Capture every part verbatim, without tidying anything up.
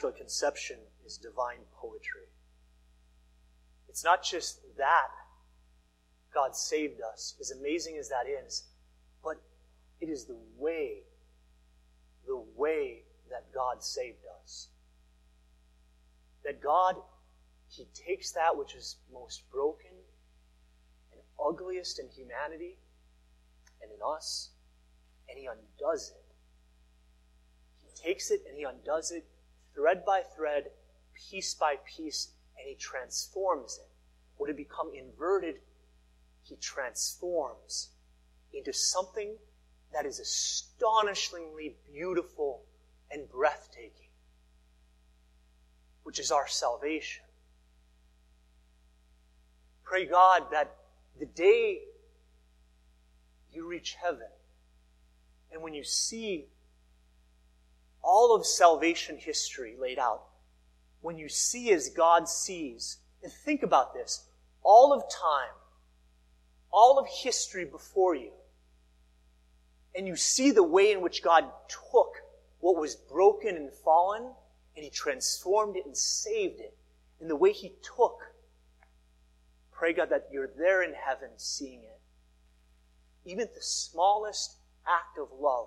conception is divine poetry. It's not just that God saved us, as amazing as that is, but it is the way, the way that God saved us. That God, He takes that which is most broken and ugliest in humanity and in us, and He undoes it. He takes it and He undoes it thread by thread, piece by piece, and He transforms it. Would it become inverted? He transforms into something that is astonishingly beautiful and breathtaking, which is our salvation. Pray God that the day you reach heaven, and when you see all of salvation history laid out, when you see as God sees, and think about this, all of time, all of history before you, and you see the way in which God took what was broken and fallen, and He transformed it and saved it, and the way He took, pray God that you're there in heaven seeing it. Even the smallest act of love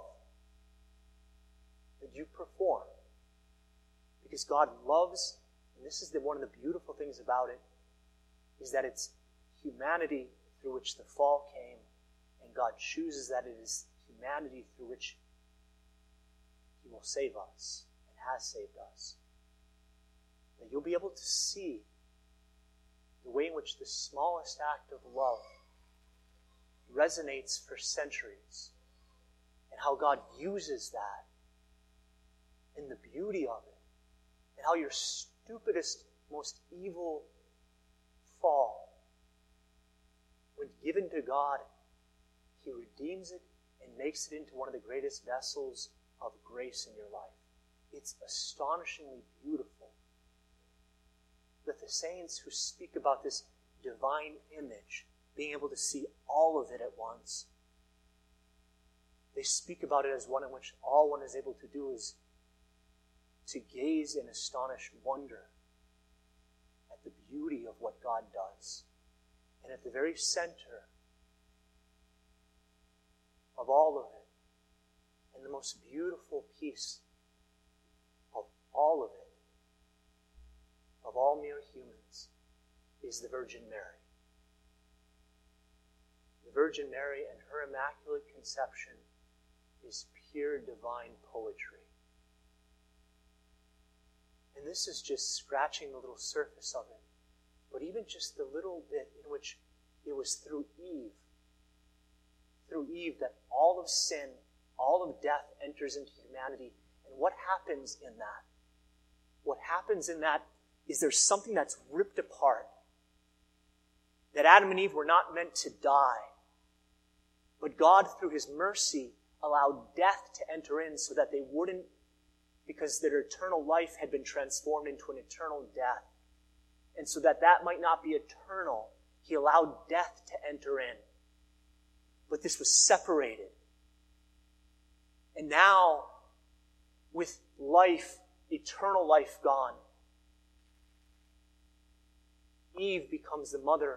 that you perform. Because God loves, and this is the, one of the beautiful things about it, is that it's humanity through which the fall came, and God chooses that it is humanity through which He will save us, and has saved us. That you'll be able to see the way in which the smallest act of love resonates for centuries, and how God uses that, and the beauty of it, and how your stupidest, most evil fall, when given to God, He redeems it and makes it into one of the greatest vessels of grace in your life. It's astonishingly beautiful that the saints who speak about this divine image, being able to see all of it at once, they speak about it as one in which all one is able to do is to gaze in astonished wonder at the beauty of what God does. And at the very center of all of it, and the most beautiful piece of all of it, of all mere humans, is the Virgin Mary. The Virgin Mary and her Immaculate Conception is pure divine poetry. And this is just scratching the little surface of it. But even just the little bit in which it was through Eve, through Eve that all of sin, all of death enters into humanity. And what happens in that? What happens in that is there's something that's ripped apart. That Adam and Eve were not meant to die. But God, through His mercy, allowed death to enter in so that they wouldn't, because their eternal life had been transformed into an eternal death. And so that that might not be eternal, He allowed death to enter in. But this was separated. And now, with life, eternal life gone, Eve becomes the mother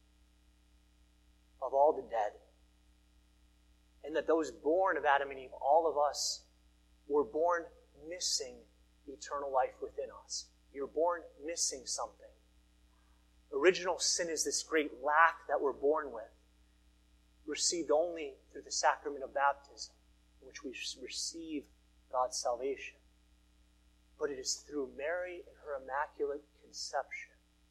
of all the dead. And that those born of Adam and Eve, all of us, were born missing eternal life within us. You're born missing something. Original sin is this great lack that we're born with, received only through the sacrament of baptism, in which we receive God's salvation. But it is through Mary and her Immaculate Conception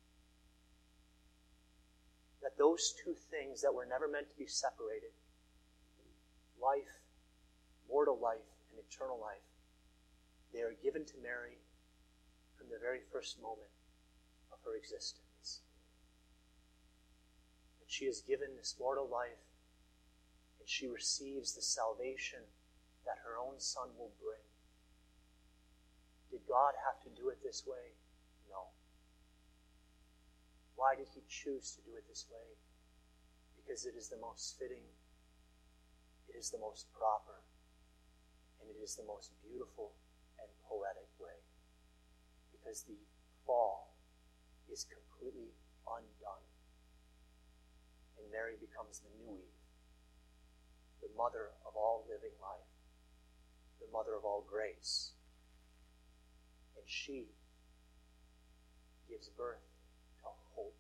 that those two things that were never meant to be separated, life, mortal life, and eternal life, they are given to Mary from the very first moment of her existence. And she is given this mortal life, and she receives the salvation that her own Son will bring. Did God have to do it this way? No. Why did He choose to do it this way? Because it is the most fitting, it is the most proper, and it is the most beautiful and poetic way. because the fall is completely undone. And Mary becomes the new Eve, the mother of all living life, the mother of all grace. And she gives birth to hope.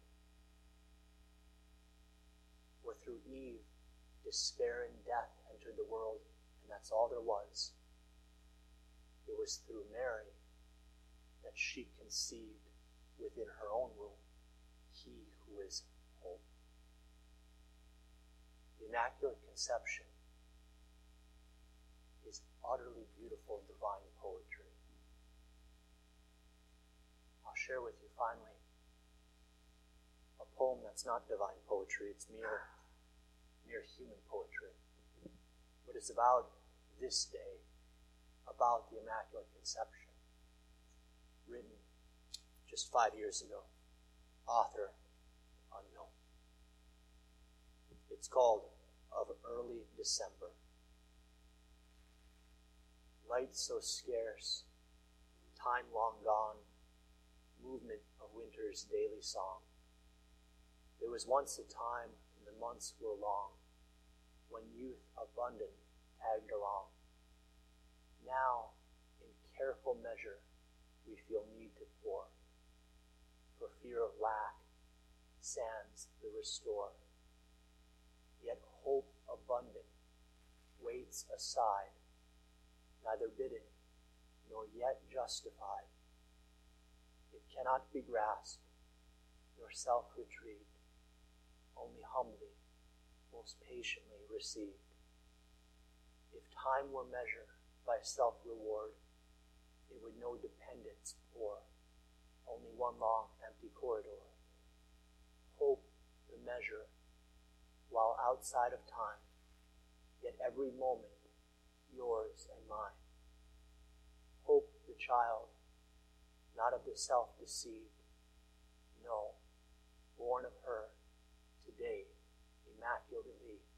Where through Eve, despair and death entered the world, and that's all there was. It was through Mary that she conceived within her own womb he who is hope. The Immaculate Conception is utterly beautiful divine poetry. I'll share with you finally a poem that's not divine poetry, it's mere, mere human poetry. But it's about this day, about the Immaculate Conception, written just five years ago, author unknown. It's called Of Early December. Light so scarce, time long gone, movement of winter's daily song. There was once a time when the months were long, when youth abundant tagged along. Now, in careful measure, we feel need to pour, for fear of lack, sands the restore. Yet hope abundant waits aside, neither bidden nor yet justified. It cannot be grasped, nor self-retrieved, only humbly, most patiently received. If time were measure by self-reward, it would no dependence pour, only one long empty corridor. Hope the measure, while outside of time, yet every moment yours and mine. Hope the child, not of the self-deceived, no, born of her, today, immaculately